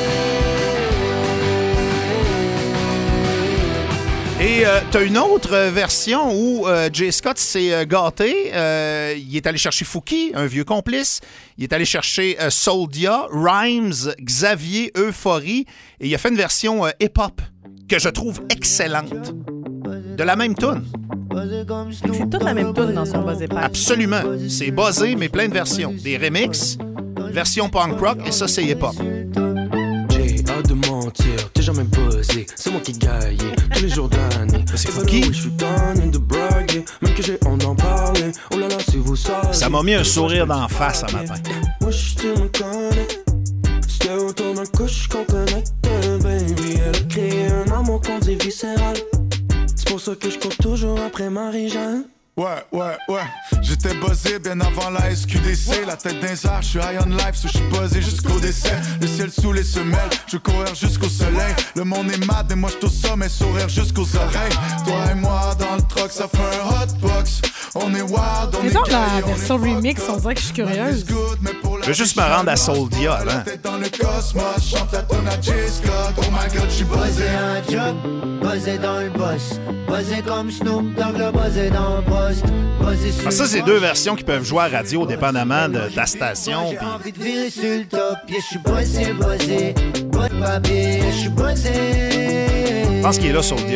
Et euh, t'as une autre euh, version où euh, Jay Scott s'est euh, gâté. Euh, il est allé chercher Fouki, un vieux complice. Il est allé chercher euh, Soldia, Rhymes, Xavier, Euphorie. Et il a fait une version euh, hip-hop que je trouve excellente. De la même tune. C'est toute la même toune dans son Buzzé Pack. Absolument. C'est buzzé, mais plein de versions. Des remixes, version punk rock, et ça, c'est hip-hop. J'ai hâte de monter mentir, t'es jamais buzzé. C'est moi qui gagne tous les jours de l'année. C'est Fouki. Je suis tanné de braguer, même que j'ai honte d'en parler. Oh là là, si vous savez. Ça m'a mis un sourire d'en face ce matin. Moi, je te me connais. C'était autour d'un couche qu'on connaît. Baby, elle a créé un amour qu'on dit viscéral. C'est pour ça que je cours toujours après Marie-Jeanne. Ouais, ouais, ouais, j'étais buzzé bien avant la S Q D C. La tête d'un arts, je suis high on life, so je suis buzzé jusqu'au décès. Le ciel sous les semelles, je courir jusqu'au soleil. Le monde est mad et moi je au sommet, sourire jusqu'aux oreilles. Toi et moi dans le truck, ça fait un hotbox. On est wild, on Mais est donc la gay, on est version fuck, remix, on dirait que je suis curieuse. Je veux juste me rendre à Soldia avant. La tête dans le cosmos, chante la tonne à J-Scott. Oh my god, je suis buzzé. Buzzé un job, buzzé dans le boss. Buzzé comme Snoop Dogg, le buzzé dans le poste. Buzzé sur Ah, ça, c'est le deux poste. versions qui peuvent jouer à radio, dépendamment de, de la station. J'ai Puis envie de virer sur le top. Yeah, je suis buzzé, buzzé. Bonne papier, je suis buzzé. je pense qu'il est là, Soldia.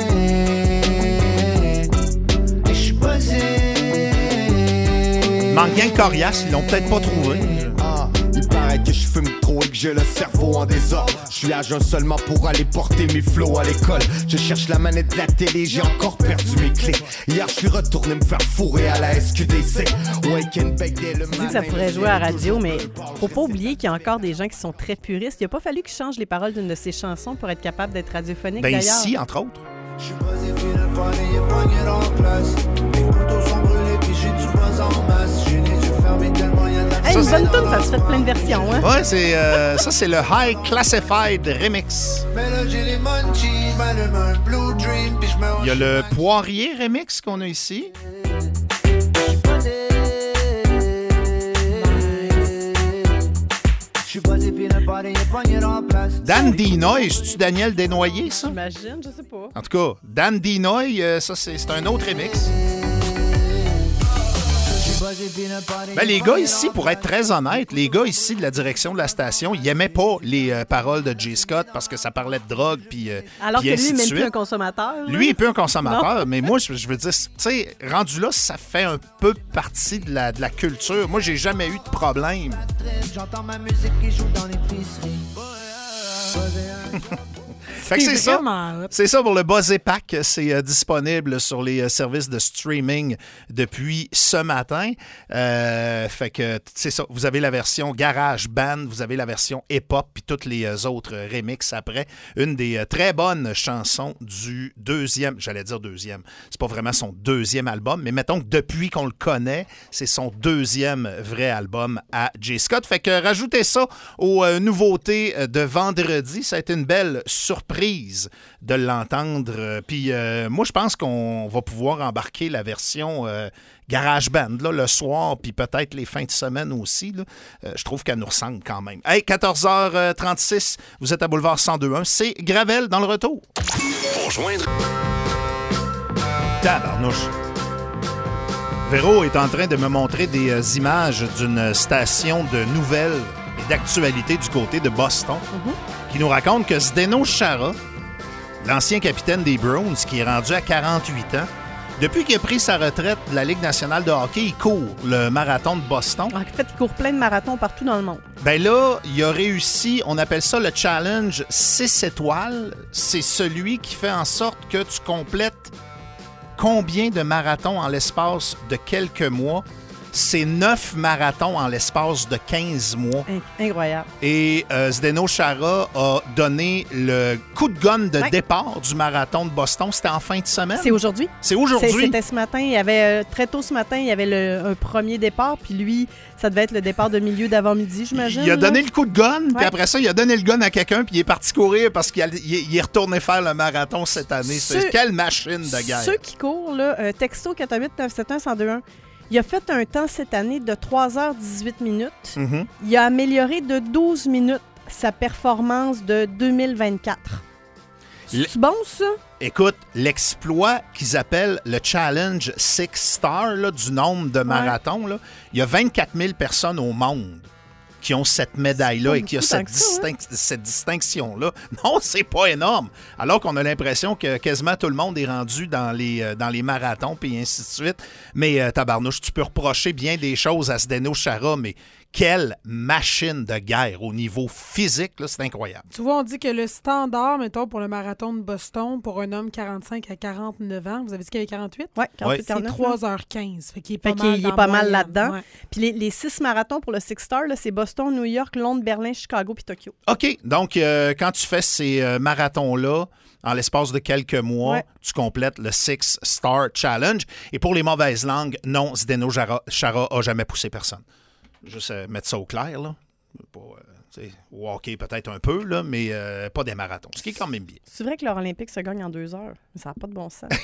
Et je suis buzzé. Il manque bien de coriace, ils l'ont peut-être pas trouvé. Ah, il paraît que je fume trop et que j'ai le cerveau en désordre. Je suis à jeun seulement pour aller porter mes flots à l'école. Je cherche la manette de la télé, j'ai encore perdu mes clés. Hier, je suis retourné me faire fourrer à la S Q D C. Wake and bake dès le Tu dis matin. que ça pourrait jouer à la radio, mais faut pas oublier qu'il y a encore des gens qui sont très puristes. Il a pas fallu qu'ils changent les paroles d'une de ses chansons pour être capable d'être radiophonique, Ben d'ailleurs. ici, entre autres. Je suis buzzé, puis le panier est pogné dans la place. Mes couteaux sont brûlés, puis j'ai du buzz en masse. J'ai les yeux fermés tellement y'a de la Hey, une Ça, bonne tune, ça se fait plein de versions, hein? Ouais, c'est euh, ça, c'est le High Classified Remix. Mais là, j'ai les munchies, m'allume un Blue Dream, puis je me Il y a le Poirier Remix qu'on a ici. Je suis buzzé, puis le panier est pogné dans la place. Dan Dinoy, c'est-tu Daniel Desnoyers, ça? J'imagine, je sais pas. En tout cas, Dan Dinoy, euh, ça, c'est, c'est un autre remix. Ben, les gars ici, pour être très honnête, les gars ici de la direction de la station, ils aimaient pas les euh, paroles de J. Scott parce que ça parlait de drogue puis euh, Alors puis que ainsi lui, de même suite. plus un consommateur. là. Lui, il est plus un consommateur, mais moi, je, je veux dire, tu sais, rendu là, ça fait un peu partie de la, de la culture. Moi, j'ai jamais eu de problème. J'entends ma musique qui joue dans l'épicerie. Fait que c'est ça. vraiment hot. C'est ça pour le Buzzé Pack. C'est euh, disponible sur les euh, services de streaming depuis ce matin. Euh, fait que c'est ça. Vous avez la version Garage Band, vous avez la version hip-hop, puis toutes les euh, autres euh, remixes après. Une des euh, très bonnes chansons du deuxième, j'allais dire deuxième, c'est pas vraiment son deuxième album, mais mettons que depuis qu'on le connaît, c'est son deuxième vrai album à J. Scott. Fait que rajoutez ça aux euh, nouveautés euh, de vendredi. Ça a été une belle surprise de l'entendre. Euh, Puis euh, moi, je pense qu'on va pouvoir embarquer la version euh, Garage Band là, le soir, puis peut-être les fins de semaine aussi. Là. Euh, je trouve qu'elle nous ressemble quand même. Hey, quatorze heures trente-six, vous êtes à Boulevard cent deux point un. C'est Gravel dans le retour. Pour joindre Tabarnouche. Véro est en train de me montrer des euh, images d'une station de nouvelles et d'actualité du côté de Boston qui nous raconte que Zdeno Chara, l'ancien capitaine des Bruins, qui est rendu à quarante-huit ans, depuis qu'il a pris sa retraite de la Ligue nationale de hockey, il court le marathon de Boston. En fait, il court plein de marathons partout dans le monde. Ben là, il a réussi, on appelle ça le challenge six étoiles. C'est celui qui fait en sorte que tu complètes combien de marathons en l'espace de quelques mois? C'est neuf marathons en l'espace de quinze mois. In- incroyable. Et euh, Zdeno Chara a donné le coup de gun de Ouais. départ du marathon de Boston. C'était en fin de semaine. C'est aujourd'hui. C'est C'est- aujourd'hui. C'était ce matin. Il y avait, euh, très tôt ce matin, il y avait le, un premier départ. Puis lui, ça devait être le départ de milieu d'avant-midi, j'imagine. Il a là. donné le coup de gun, puis Ouais. après ça, il a donné le gun à quelqu'un, puis il est parti courir parce qu'il a- il est il est retourné faire le marathon cette année. Ceux- C'est quelle machine de guerre. Ceux qui courent, là, euh, texto quatre huit neuf sept un un zéro deux un, il a fait un temps cette année de trois heures dix-huit minutes. Mhm. Il a amélioré de douze minutes sa performance de deux mille vingt-quatre. Le- C'est bon, ça? Écoute, l'exploit qu'ils appellent le Challenge Six Star, là, du nombre de marathons, là, il y a vingt-quatre mille personnes au monde qui ont cette médaille-là C'est et pas qui ont beaucoup cette, tant que ça, hein? distinc- cette distinction-là. Non, c'est pas énorme. Alors qu'on a l'impression que quasiment tout le monde est rendu dans les, euh, dans les marathons puis ainsi de suite. Mais euh, tabarnouche, tu peux reprocher bien des choses à Zdeno Chara, mais quelle machine de guerre au niveau physique, là, c'est incroyable. Tu vois, on dit que le standard, mettons, pour le marathon de Boston, pour un homme quarante-cinq à quarante-neuf ans, vous avez dit qu'il y avait quarante-huit? Oui, quarante-huit, Ouais. C'est quarante-neuf. trois heures quinze. Fait qu'il est pas Fait mal qu'il est dans pas la mal moyenne. là-dedans. Ouais. Puis les, les six marathons pour le Six Star, là, c'est Boston, New York, Londres, Berlin, Chicago puis Tokyo. OK, donc euh, quand tu fais ces euh, marathons-là, en l'espace de quelques mois, Ouais. tu complètes le Six Star Challenge. Et pour les mauvaises langues, non, Zdeno Chara Chara a jamais poussé personne. Juste euh, mettre ça au clair, là. Pas, euh, tu sais, au hockey peut-être un peu, là, mais euh, pas des marathons, ce qui est quand même bien. C'est vrai que l'heure olympique se gagne en deux heures, mais ça n'a pas de bon sens.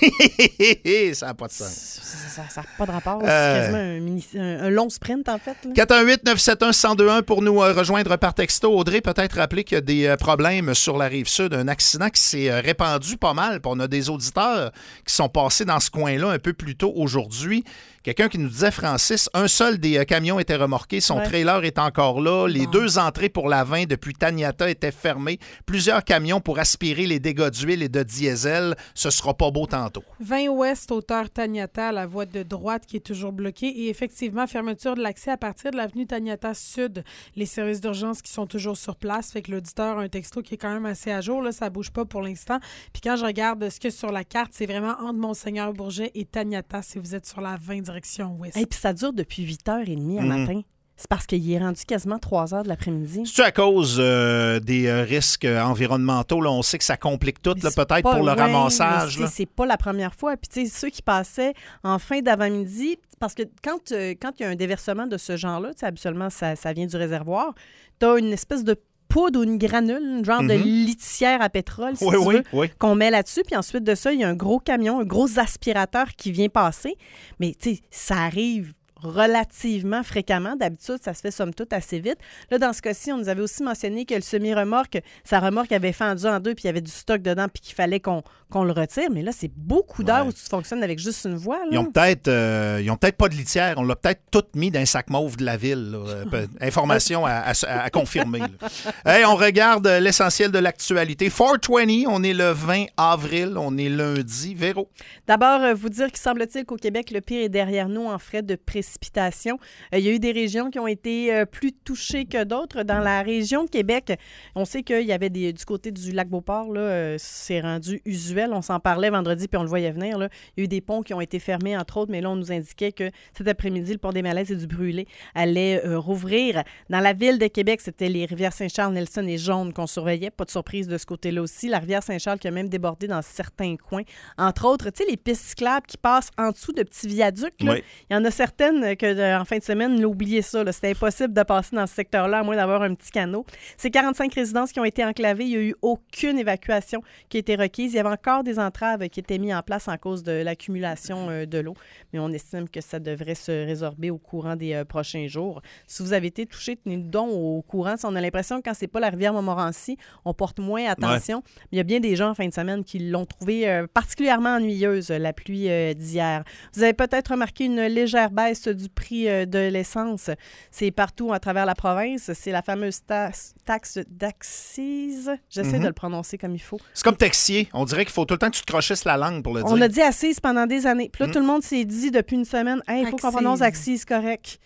Ça n'a pas de sens. Ça n'a pas de rapport. Euh. C'est quasiment un, mini- un- un long sprint, en fait. Là. quatre un huit neuf sept un un zéro deux un pour nous euh, rejoindre par texto. Audrey, peut-être rappeler qu'il y a des euh, problèmes sur la Rive-Sud, un accident qui s'est euh, répandu pas mal. Puis on a des auditeurs qui sont passés dans ce coin-là un peu plus tôt aujourd'hui. Quelqu'un qui nous disait, Francis, un seul des euh, camions était remorqué, son Ouais. trailer est encore là, les Bon. deux entrées pour la vingt depuis Taniata étaient fermées, plusieurs camions pour aspirer les dégâts d'huile et de diesel, ce sera pas beau tantôt. vingt ouest, hauteur Taniata, la voie de droite qui est toujours bloquée. Et effectivement, fermeture de l'accès à partir de l'avenue Taniata Sud. Les services d'urgence qui sont toujours sur place. Fait que l'auditeur a un texto qui est quand même assez à jour. Là, ça bouge pas pour l'instant. Puis quand je regarde ce que sur la carte, c'est vraiment entre Monseigneur-Bourget et Taniata si vous êtes sur la vingt direction ouest. Et puis ça dure depuis huit heures trente à Mhm. matin. C'est parce qu'il est rendu quasiment trois heures de l'après-midi. C'est-tu à cause euh, des euh, risques euh, environnementaux? Là, on sait que ça complique tout, Mais là, c'est peut-être pas- pour le ouais, ramassage. mais là. c'est- C'est pas la première fois. Puis, tu sais, ceux qui passaient en fin d'avant-midi, parce que quand euh, quand il y a un déversement de ce genre-là, tu sais, habituellement, ça, ça vient du réservoir, tu as une espèce de poudre ou une granule, une genre de Mhm. litière à pétrole, si Oui, tu oui, veux, oui. qu'on met là-dessus. Puis ensuite de ça, il y a un gros camion, un gros aspirateur qui vient passer. Mais, tu sais, ça arrive relativement fréquemment. D'habitude, ça se fait somme toute assez vite. Là, dans ce cas-ci, on nous avait aussi mentionné que le semi-remorque, sa remorque avait fendu en deux, puis il y avait du stock dedans, puis qu'il fallait qu'on qu'on le retire. Mais là, c'est beaucoup d'heures Ouais. où tu fonctionnes avec juste une voie. Là. Ils ont peut-être euh, ils ont peut-être pas de litière. On l'a peut-être tout mis dans un sac mauve de la ville. là. Euh, peu- information à, à- à confirmer. là. Hey, on regarde euh, l'essentiel de l'actualité. quatre vingt, on est le vingt avril, on est lundi. Véro. D'abord, euh, vous dire qu'il semble-t-il qu'au Québec, le pire est derrière nous en frais de précipitation. Euh, il y a eu des régions qui ont été euh, plus touchées que d'autres. Dans la région de Québec, on sait qu'il y avait des, du côté du lac Beauport, là, euh, c'est rendu usuel. On s'en parlait vendredi, puis on le voyait venir. Là. Il y a eu des ponts qui ont été fermés, entre autres, mais là, on nous indiquait que cet après-midi, le pont des Malaises et du Brûlé allait euh, rouvrir. Dans la ville de Québec, c'était les rivières Saint-Charles, Nelson et Jaune qu'on surveillait. Pas de surprise de ce côté-là aussi. La rivière Saint-Charles qui a même débordé dans certains coins. Entre autres, tu sais, les pistes cyclables qui passent en dessous de petits viaducs. Là. Oui. Il y en a certaines que, de- en fin de semaine, oubliez ça. là. C'était impossible de passer dans ce secteur-là, à moins d'avoir un petit canot. C'est quarante-cinq résidences qui ont été enclavées. Il n'y a eu aucune évacuation qui a été requise. Il y avait encore des entraves qui étaient mises en place en cause de l'accumulation euh, de l'eau. Mais on estime que ça devrait se résorber au courant des euh, prochains jours. Si vous avez été touché, tenez-nous donc au courant. Si on a l'impression que quand c'est pas la rivière Montmorency, on porte moins attention. Mais il y a bien des gens en fin de semaine qui l'ont trouvée euh, particulièrement ennuyeuse, la pluie euh, d'hier. Vous avez peut-être remarqué une légère baisse du prix euh, de l'essence. C'est partout à travers la province. C'est la fameuse ta- taxe d'accise. J'essaie Mhm. de le prononcer comme il faut. C'est comme Texier. On dirait qu'il faut tout le temps que tu te crochisses la langue pour le On dire. a dit assise pendant des années. Puis là, Mm. tout le monde s'est dit depuis une semaine, hey, il faut qu'on Axise. prononce assise correct.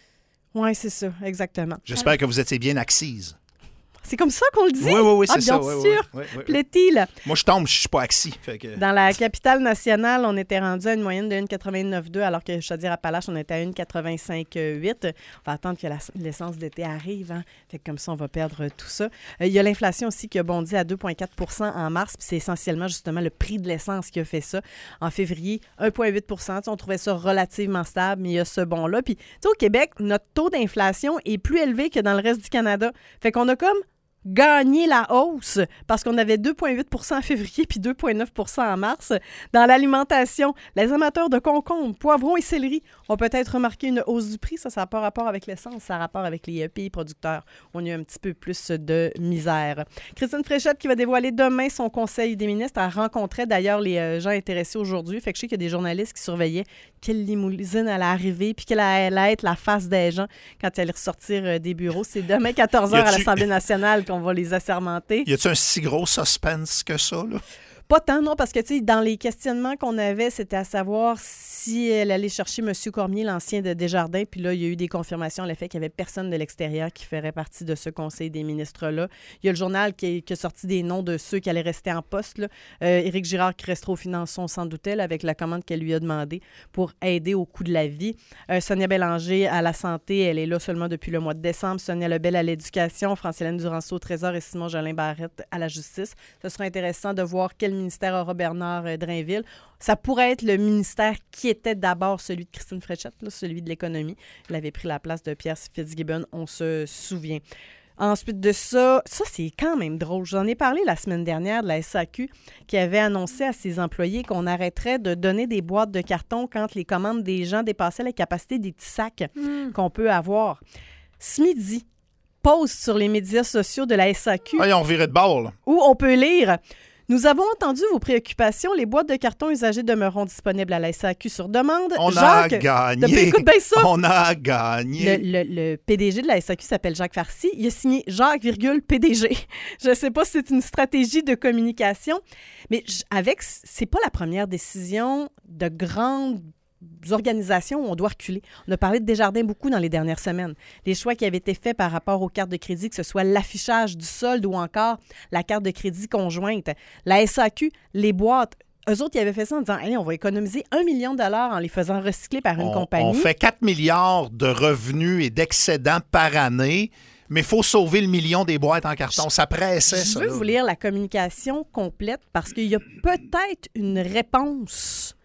Oui, c'est ça, exactement. J'espère que vous étiez bien axise. C'est comme ça qu'on le dit? Oui, oui, oui, Ah, c'est ça. bien oui, sûr. oui, oui, oui, oui. Plaît-il? Moi, je tombe, je suis pas axis. Fait que... Dans la capitale nationale, on était rendu à une moyenne de un virgule quatre-vingt-neuf deux, alors que Chaudière-Appalaches, on était à un virgule quatre-vingt-cinq huit. On va attendre que la- l'essence d'été arrive. Hein? Fait que comme ça, on va perdre tout ça. Euh, il y a l'inflation aussi qui a bondi à deux virgule quatre pour cent en mars, puis c'est essentiellement justement le prix de l'essence qui a fait ça. En février, un virgule huit pour cent. Tu sais, on trouvait ça relativement stable, mais il y a ce bon-là. Puis, tu sais, au Québec, notre taux d'inflation est plus élevé que dans le reste du Canada. Fait qu'on a comme gagner la hausse parce qu'on avait deux virgule huit pour cent en février puis deux virgule neuf pour cent en mars. Dans l'alimentation, les amateurs de concombres, poivrons et céleri ont peut-être remarqué une hausse du prix. Ça, ça n'a pas rapport avec l'essence, ça a rapport avec les euh, pays producteurs. On a eu un petit peu plus de misère. Christine Fréchette qui va dévoiler demain son conseil des ministres. Elle rencontrait d'ailleurs les euh, gens intéressés aujourd'hui. Fait que je sais qu'il y a des journalistes qui surveillaient quelle limousine allait arriver puis quelle allait être la face des gens quand elle allait ressortir euh, des bureaux. C'est demain quatorze heures à Y a-tu- l'Assemblée nationale qu'on va les assermenter. Y a-tu un si gros suspense que ça, là? Pas tant, non, parce que, tu sais, dans les questionnements qu'on avait, c'était à savoir si elle allait chercher M. Cormier, l'ancien de Desjardins, puis là, il y a eu des confirmations à l'effet qu'il n'y avait personne de l'extérieur qui ferait partie de ce conseil des ministres-là. Il y a le journal qui, qui a sorti des noms de ceux qui allaient rester en poste, là. Euh, Éric Girard qui restera aux finances, on s'en doutait, là, avec la commande qu'elle lui a demandée pour aider au coût de la vie. Euh, Sonia Bélanger à la santé, elle est là seulement depuis le mois de décembre. Sonia Lebel à l'éducation, Francilène Duranceau au trésor et Simon Jolin Barrette à la justice. Ce sera intéressant de voir quel ministère aura Bernard euh, Drainville. Ça pourrait être le ministère qui était d'abord celui de Christine Fréchette, là, celui de l'économie. Il avait pris la place de Pierre Fitzgibbon, on se souvient. Ensuite de ça, ça c'est quand même drôle. J'en ai parlé la semaine dernière de la S A Q qui avait annoncé à ses employés qu'on arrêterait de donner des boîtes de carton quand les commandes des gens dépassaient la capacité des petits sacs mm. qu'on peut avoir. Ce midi, post sur les médias sociaux de la S A Q. Ah, ils ont viré de bord, là. Où on peut lire... Nous avons entendu vos préoccupations. Les boîtes de carton usagées demeureront disponibles à la S A Q sur demande. On Jacques, a gagné. Écoute bien ça. On a gagné. Le, le, le P D G de la S A Q s'appelle Jacques Farcy. Il a signé Jacques, virgule, P D G. Je ne sais pas si c'est une stratégie de communication, mais avec, c'est pas la première décision de grande organisations où on doit reculer. On a parlé de Desjardins beaucoup dans les dernières semaines. Les choix qui avaient été faits par rapport aux cartes de crédit, que ce soit l'affichage du solde ou encore la carte de crédit conjointe. La S A Q, les boîtes, eux autres, ils avaient fait ça en disant hey, on va économiser un million de dollars en les faisant recycler par une on, compagnie. On fait quatre milliards de revenus et d'excédents par année, mais il faut sauver le million des boîtes en carton. Ça pressait, Je ça. veux là. vous lire la communication complète parce qu'il y a peut-être une réponse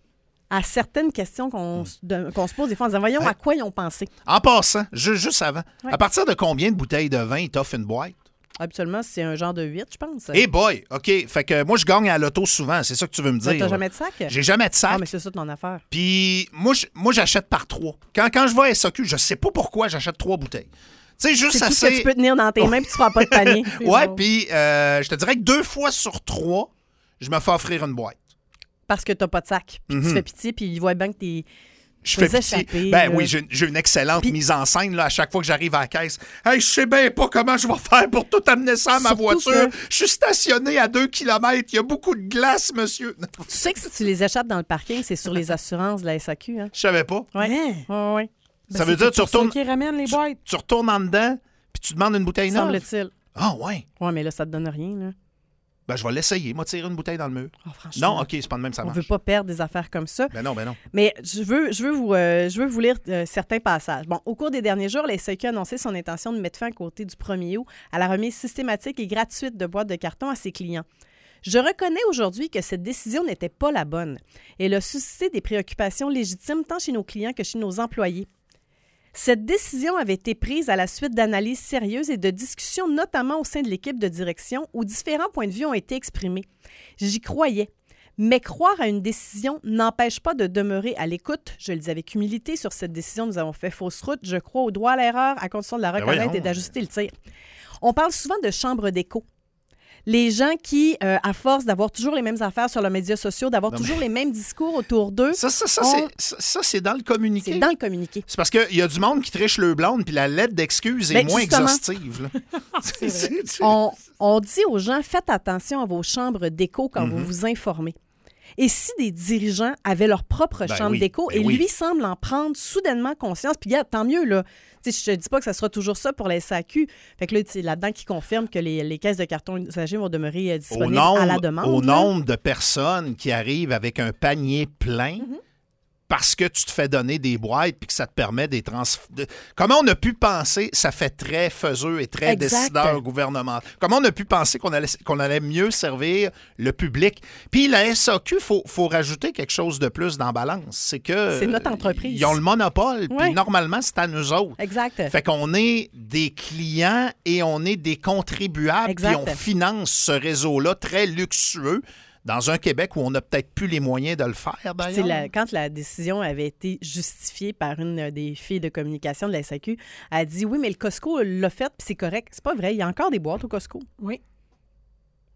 à certaines questions qu'on, de, qu'on se pose des fois en disant, voyons, à quoi ils ont pensé. En passant, juste, juste avant, ouais. à partir de combien de bouteilles de vin ils t'offrent une boîte? Habituellement, c'est un genre de huit, je pense. Eh hey boy! OK. Fait que moi, je gagne à l'auto souvent. C'est ça que tu veux me dire. T'as jamais de sac? J'ai jamais de sac. Ah, mais c'est ça ton affaire. Puis moi, je, moi, j'achète par trois. Quand, quand je vais à S A Q, je sais pas pourquoi j'achète trois bouteilles. Tu sais, juste c'est assez... tout ce que tu peux tenir dans tes mains puis tu ne prends pas de panier. Ouais, puis euh, je te dirais que deux fois sur trois, je me fais offrir une boîte. Parce que tu n'as pas de sac. Puis mm-hmm. tu fais pitié, puis ils voient bien que tu es. Je fais pitié. Ben là. oui, j'ai, j'ai une excellente Puis, mise en scène là, à chaque fois que j'arrive à la caisse. Hey, je sais bien pas comment je vais faire pour tout amener ça à ma voiture. Que... Je suis stationné à deux kilomètres. Il y a beaucoup de glace, monsieur. Tu sais que si tu les échappes dans le parking, c'est sur les assurances de la S A Q. Hein? Je savais pas. Oui, oui, oui. Ça ben, veut dire que tu retournes. Qui ramène les boîtes. Tu, tu retournes en dedans, puis tu demandes une bouteille neuve. Semble-t-il. Ah, ouais. Oui, mais là, ça te donne rien, là. Ben, je vais l'essayer. Moi, tirer une bouteille dans le mur. Oh, franchement, non, OK, c'est pas de même, ça marche. On veut pas perdre des affaires comme ça. Ben non, ben non. Mais je veux, je veux, vous, euh, je veux vous lire euh, certains passages. Bon, au cours des derniers jours, la S A Q a annoncé son intention de mettre fin à côté du premier août à la remise systématique et gratuite de boîtes de carton à ses clients. Je reconnais aujourd'hui que cette décision n'était pas la bonne. Elle a suscité des préoccupations légitimes tant chez nos clients que chez nos employés. Cette décision avait été prise à la suite d'analyses sérieuses et de discussions, notamment au sein de l'équipe de direction, où différents points de vue ont été exprimés. J'y croyais. Mais croire à une décision n'empêche pas de demeurer à l'écoute. Je le dis avec humilité, sur cette décision, nous avons fait fausse route. Je crois au droit à l'erreur, à condition de la reconnaître ben et d'ajuster le tir. On parle souvent de chambre d'écho. Les gens qui, euh, à force d'avoir toujours les mêmes affaires sur leurs médias sociaux, d'avoir non, toujours mais... les mêmes discours autour d'eux... Ça, ça, ça, on... c'est, ça, c'est dans le communiqué. C'est dans le communiqué. C'est parce qu'il y a du monde qui triche le blonde, puis la lettre d'excuse est ben, moins justement. exhaustive. Là. c'est vrai. on, on dit aux gens, faites attention à vos chambres d'écho quand mm-hmm. vous vous informez. Et si des dirigeants avaient leur propre ben chambre oui, d'écho, ben et oui. lui semble en prendre soudainement conscience, puis regarde, tant mieux, là. Je ne te dis pas que ça sera toujours ça pour la S A Q. Fait que là, c'est là-dedans qui confirme que les, les caisses de carton usagées vont demeurer euh, disponibles nombre, à la demande. Au là. nombre de personnes qui arrivent avec un panier plein mm-hmm. parce que tu te fais donner des boîtes puis que ça te permet des transferts. De... Comment on a pu penser, ça fait très faiseux et très exact. décideur gouvernemental. Comment on a pu penser qu'on allait, qu'on allait mieux servir le public? Puis la S A Q, il faut, faut rajouter quelque chose de plus dans la balance. C'est que... C'est notre entreprise. Ils ont le monopole, ouais. puis normalement, c'est à nous autres. Exact. Fait qu'on est des clients et on est des contribuables, exact. puis on finance ce réseau-là très luxueux. Dans un Québec où on n'a peut-être plus les moyens de le faire, d'ailleurs. La, quand la décision avait été justifiée par une des filles de communication de la S A Q, elle a dit « Oui, mais le Costco l'a fait, puis c'est correct. » C'est pas vrai, il y a encore des boîtes au Costco. Oui.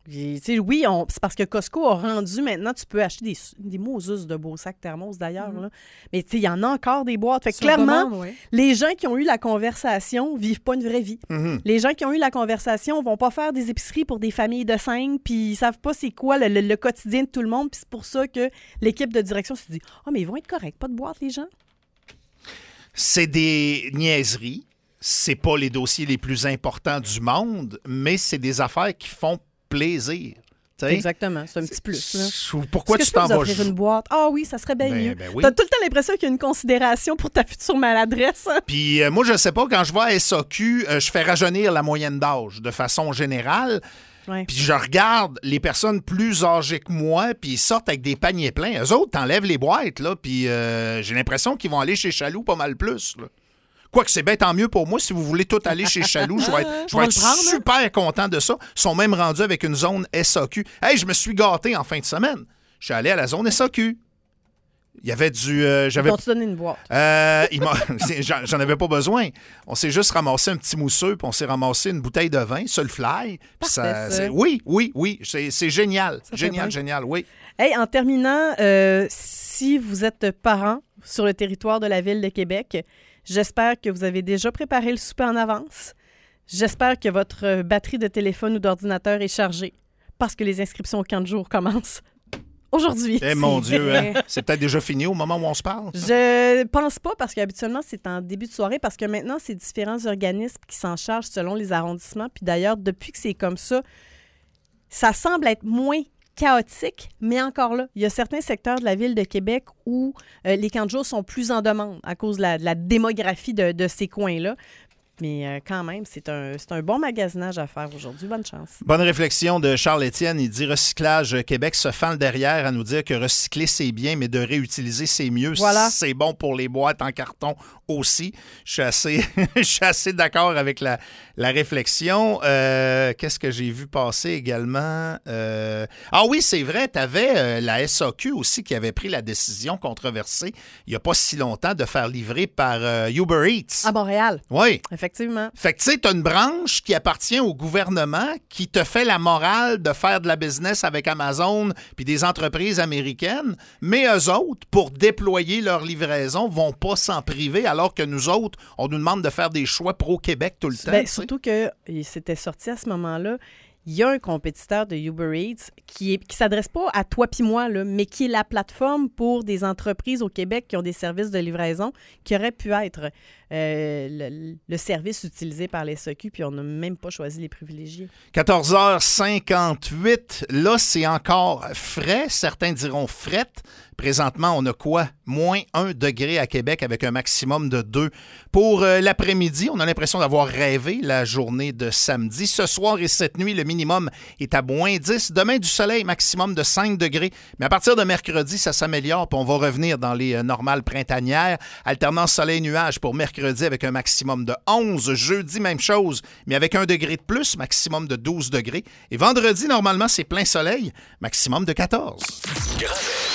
Et, oui, on, c'est parce que Costco a rendu maintenant, tu peux acheter des, des Moses de beaux sacs thermos d'ailleurs. Mm-hmm. Là. Mais il y en a encore des boîtes. Fait que clairement, demande, ouais. les gens qui ont eu la conversation vivent pas une vraie vie. Mm-hmm. Les gens qui ont eu la conversation vont pas faire des épiceries pour des familles de cinq, puis ils savent pas c'est quoi le, le, le quotidien de tout le monde. Puis c'est pour ça que l'équipe de direction se dit « Ah, oh, mais ils vont être corrects, pas de boîte, les gens. » C'est des niaiseries. C'est pas les dossiers les plus importants du monde, mais c'est des affaires qui font plaisir. T'sais? Exactement, c'est un petit plus. Là. Pourquoi Est-ce tu t'en vas? Est-ce que je peux vous offrir une boîte? Ah oui, ça serait bien ben, mieux. Ben oui. T'as tout le temps l'impression qu'il y a une considération pour ta future maladresse. Hein? Puis euh, moi, je sais pas, quand je vais à S A Q, euh, je fais rajeunir la moyenne d'âge de façon générale. Ouais. Puis je regarde les personnes plus âgées que moi, puis ils sortent avec des paniers pleins. Eux autres, t'enlèves les boîtes, là, puis euh, j'ai l'impression qu'ils vont aller chez Chaloux pas mal plus, là. Quoique c'est bien, tant mieux pour moi. Si vous voulez tout aller chez Chaloux, je vais être, je vais être prendre, super hein? content de ça. Ils sont même rendus avec une zone S A Q. Hey, je me suis gâté en fin de semaine. Je suis allé à la zone S A Q. Il y avait du... Euh, j'avais... Ils t'ont donné une boîte. Euh, il m'a... j'en, j'en avais pas besoin. On s'est juste ramassé un petit mousseux, puis on s'est ramassé une bouteille de vin sur le fly. Puis ça, c'est... Oui, oui, oui. C'est, c'est génial. Ça génial, génial, oui. Hey, en terminant, euh, si vous êtes parent sur le territoire de la Ville de Québec... J'espère que vous avez déjà préparé le souper en avance. J'espère que votre batterie de téléphone ou d'ordinateur est chargée parce que les inscriptions au camp de jour commencent aujourd'hui. Eh mon Dieu, hein? C'est peut-être déjà fini au moment où on se parle? Je pense pas parce qu'habituellement, c'est en début de soirée parce que maintenant, c'est différents organismes qui s'en chargent selon les arrondissements. Puis d'ailleurs, depuis que c'est comme ça, ça semble être moins chaotique, mais encore là, il y a certains secteurs de la Ville de Québec où euh, les camps de jour sont plus en demande à cause de la, de la démographie de, de ces coins-là. Mais euh, quand même, c'est un, c'est un bon magasinage à faire aujourd'hui. Bonne chance. Bonne réflexion de Charles-Étienne. Il dit « Recyclage Québec se fend le derrière à nous dire que recycler, c'est bien, mais de réutiliser, c'est mieux. Voilà. C'est bon pour les boîtes en carton aussi. » Je suis assez, je suis assez d'accord avec la, la réflexion. Euh, qu'est-ce que j'ai vu passer également? Euh... Ah oui, c'est vrai, tu avais euh, la S A Q aussi qui avait pris la décision controversée il n'y a pas si longtemps de faire livrer par euh, Uber Eats. À Montréal. Oui. Effectivement. Fait que tu sais, tu as une branche qui appartient au gouvernement qui te fait la morale de faire de la business avec Amazon puis des entreprises américaines, mais eux autres, pour déployer leur livraison, vont pas s'en priver alors que nous autres, on nous demande de faire des choix pro-Québec tout le temps. Bien, surtout que c'était sorti à ce moment-là. Il y a un compétiteur de Uber Eats qui ne qui s'adresse pas à toi puis moi, là, mais qui est la plateforme pour des entreprises au Québec qui ont des services de livraison qui auraient pu être euh, le, le service utilisé par les S A Q, puis on n'a même pas choisi les privilégiés. quatorze heures cinquante-huit, là, c'est encore frais. Certains diront fret. Présentement, on a quoi? Moins un degré à Québec avec un maximum de deux. Pour euh, l'après-midi, on a l'impression d'avoir rêvé la journée de samedi. Ce soir et cette nuit, le minimum est à moins dix. Demain, du soleil, maximum de cinq degrés. Mais à partir de mercredi, ça s'améliore puis on va revenir dans les euh, normales printanières. Alternance soleil-nuage pour mercredi avec un maximum de onze. Jeudi, même chose, mais avec un degré de plus, maximum de douze degrés. Et vendredi, normalement, c'est plein soleil, maximum de quatorze.